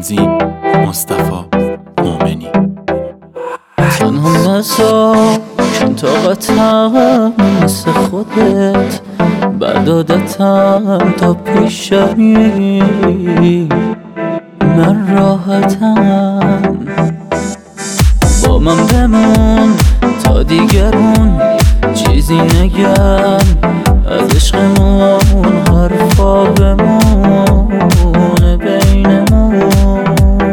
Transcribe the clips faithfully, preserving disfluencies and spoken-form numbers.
تنظیم مصطفی مومنی. تنها نزار چون طاقتم مثل خودت بعد عادتم تا پیشمی من راحتم. با من بمون تا دیگرون چیزی نگن از عشقمون، حرفا بمونه بینمون.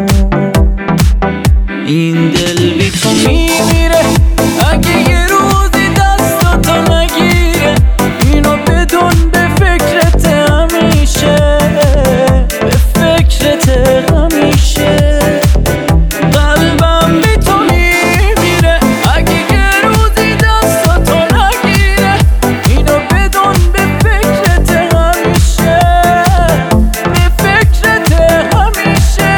این دل بی تو میمیره اگه یه روزی دستاتو نگیره. اینو بدون به فکرت همیشه، به فکرت همیشه. قلبم بی تو میمیره اگه یه روزی دستاتو نگیره. اینو بدون به فکرت همیشه، به فکرت همیشه.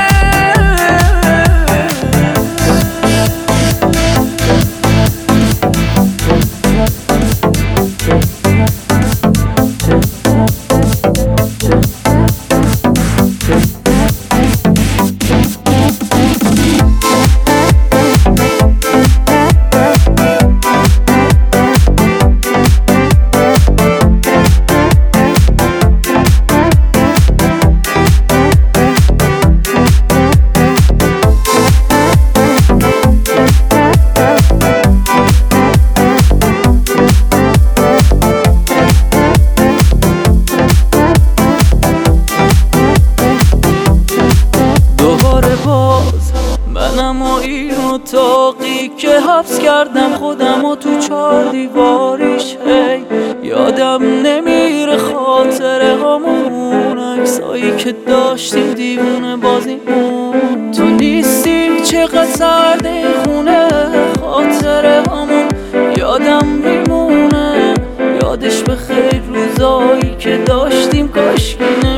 منم و این اتاقی که حبس کردم خودم و تو چار دیواریش. هی یادم نمیره خاطره همون عکسایی که داشتیم دیوونه بازیمون. تو نیستی چقدر سرد خونه، خاطره همون یادم میمونه. یادش به خیر روزایی که داشتیم کاشکی